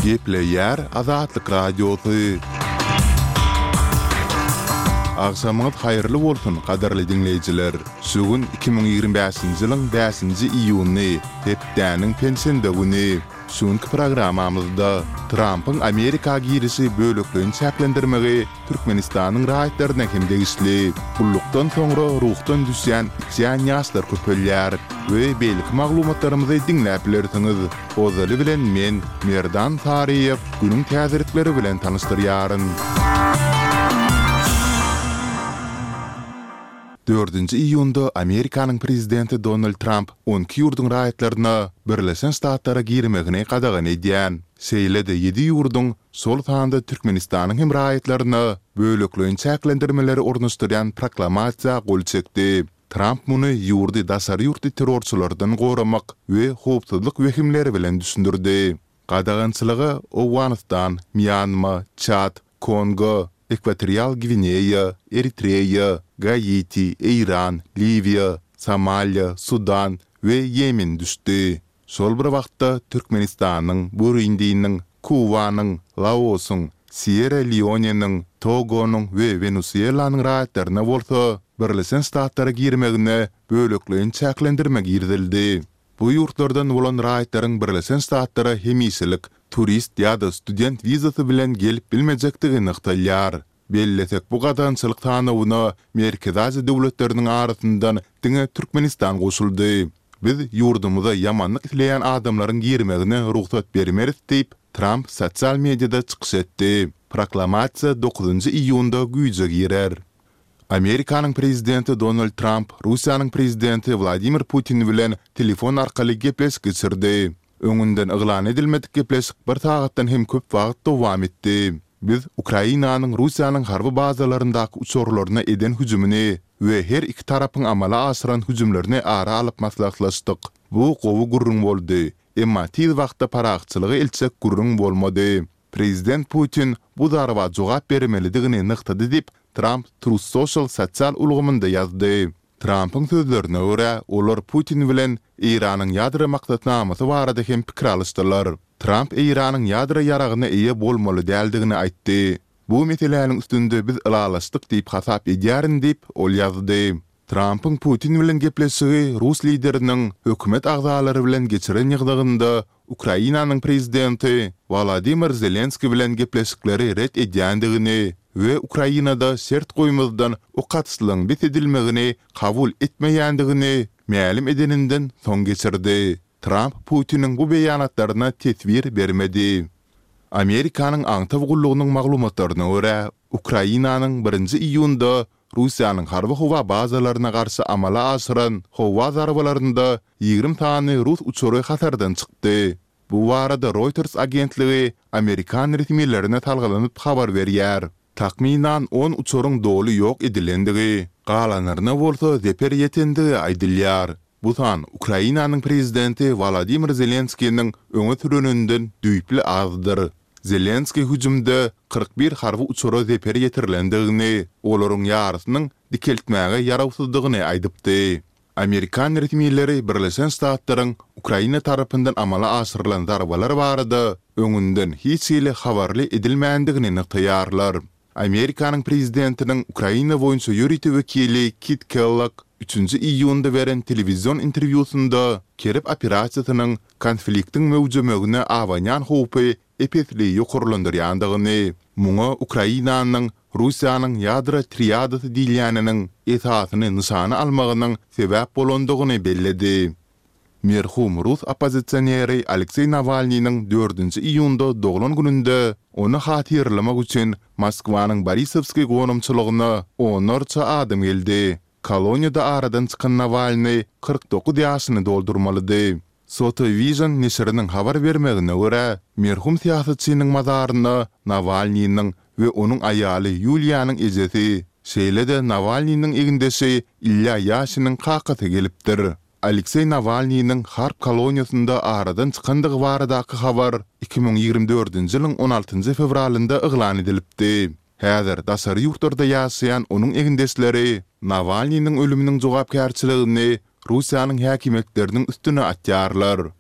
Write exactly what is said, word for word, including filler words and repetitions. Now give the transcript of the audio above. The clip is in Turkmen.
Gepleyer Azatlyk Radiosu. Agşamyňyz haýyrly bolsun, gaderli dinleýijiler. Şugun iki bin ýigirme beşinji ýylyň beşinji iýuny, hepdäniň pensiýa güni. Şuňky programamyzda Trump'ın Amerika girişi bölüklerini çäklendirmegi Türkmenistanyň raýatlaryna hem degişli. Bullukdan soňra ruhdan düşýän ýan ýaşlar köpelýär we beýlik maglumatlarymyzy dinläp bilersiňiz. Ozaly bilen men Merdan Tariýew günüň täzelikleri bilen tanışdyrýaryn. dördünji iýunda Amerikanyň prezidenti Donald Trump on iki ýurduň raýatlaryna Birleşen Ştatlara girmegini gadagan edýän. Şeýle-de ýedi ýurduň sol tanda Türkmenistanyň hem raýatlaryna bölüklerini çäklendirmeleri ornaşdyrýan proklamasiýa gol çekdi. Trump muny ýurdy dasar ýurtdy terrorçylardan goramak we howpsuzlyk wehimleri bilen düşündirdi. Gadagançylygy Awganistan, Myanma, Çad, Kongo, Ekvatorial Gvineya, Eritreya, Haiti, İran, Libya, Somalia, Sudan we Yemen düşdi. Şol bir wagtda Türkmenistanyň, Burundiýanyň, Kubanyň, Laosyň, Sierra Leone'nyň, Togo'nyň we Venezuelanyň raýatlaryna bolsa Birleşen Ştatlara girmegine bölüklerini çäklendirmek girdildi. Bu ýurtlardan bolan raýatlaryň Birleşen Ştatlara hemisilik, turist ýa-da student vizasy bilen gelip bilmejekdigini ykdalýar. Bellesek bu gadançylyk tanawyna Merkezi Aziýa döwletleriniň arasyndan diňe Türkmenistan goşuldy. Biz ýurdumyza ýamanlyk isleýän adamlaryň girmegine ruhsat bermeris diýip Trump sosial mediada çykyş etdi. Proklamasiýa dokuzunji iýunda güýje girer. Amerikanyň prezidenti Donald Trump Russiýanyň prezidenti Vladimir Putin bilen telefon arkaly gepleşik geçirdi. Öňünden yglan edilmedik gepleşik bir sagatdan hem köp wagt dowam etdi. Biz Ukrainanyň Russiýanyň harby bazalaryndaky uçurlaryna eden hüjümini we her iki tarapyň amala aşyran hüjümlerini ara alyp maslahatlaşdyk. Bu gowy gurrun boldy. Emma tiz wagtda paraqçylygy elçek gurrun bolmady. Prezident Putin bu daraba jogap bermelidigini nyktady diýip Trump Truth Social sosial ulgamynda ýazdy. Trump'ın sözlerine göre olar Putin bilen İran'ın ýadra maksatnamasy barada hem pikir alışdylar. Trump İran'ın ýadra ýaragyna eýe bolmaly däldigini aýtdy. Bu meseleniň üstünde biz ılalaşdyk diýip hasap edýärin diýip ol ýazdy. Trump'ın Putin bilen gepleşigi Rus lideriniň hökümet agzalary bilen geçiren ýygdygynda Ukrainanyň prezidenti Volodymyr Zelenski bilen gepleşikleri ret edýändigini we Ukrainada şert goýmazdan o katsylyň bit edilmegini kabul etmeýändigini mälim edeninden soň geçirdi. Trump Putiniň bu beýanatlaryna tesbir bermedi. Amerikanyň aňtaw gullugynyň maglumatlaryna görä, Ukrainanyň birinji iýunda Russiýanyň harby howa bazalaryna garşy amala aşyran howa zarbalarynda ýigrim tany Rus uçury hatardan çykdy. Bu barada Reuters agentligi Amerikan resmiýetlerine talgalanyp habar berýär. Takminan on uçuryň dolu ýok edilendigi, galanyryna bolsa zeper ýetendigi aýdylýar. Bu san Ukrainanyň prezidenti Volodymyr Zelenskiň öňe sürününden düýpli azdyr. Zelenski hüjümde kırk bir harby uçura zeper ýetirilendigini, olaryň ýarysynyň dikeltmäge ýarawsızdygyny aýdypdy. Amerikan resmiýetleri Birleşen Ştatlaryň Ukraina tarapyndan amala aşyrylan zarbalar barada öňünden hiç ýyly habarly edilmändigini nykdýarlar. Amerikanyň prezidentiniň Ukraina boýunça ýöriti wekili Kit Kellogg üçünji iýunda beren televizion interwýusunda kerep operasiýasynyň konfliktiň mewjudmegine awanýan howpy epetli ýokurlandyrýandygyny, muňa Ukrainanyň Russiýanyň ýadra triadasy diýilýäniniň esasyny nyşana almagynyň sebäp bolandygyny belledi. Merhum Rus opozitsioneri Aleksey Navalnyň dördünji iýunda doglan gününde onu hatyrlamak üçin Moskwanyň Borisovski gonumçylygyna onlarça adam geldi. Koloniýada aradan çykan Navalny kırk dokuz ýaşyny doldurmalydy. Soto Vision neşriniň habar bermegine görä, merhum siýasatçynyň mazaryna Navalnyň we onuň aýaly Yuliýanyň ejesi, şeýle-de Navalnyň egindesi Ilya Yashinyň kakasy gelipdir. Aleksey Navalnyň harp koloniýasynda aradan çykandygy baradaky habar iki bin ýigirme dördünji ýylyň on altynjy fevralynda yglan edilipdi. Häzir dasar ýurtlarda ýaşaýan onuň egindesleri Navalnyň ölüminiň jogapkärçiligini Russiýanyň häkimetleriniň üstüne atýarlar.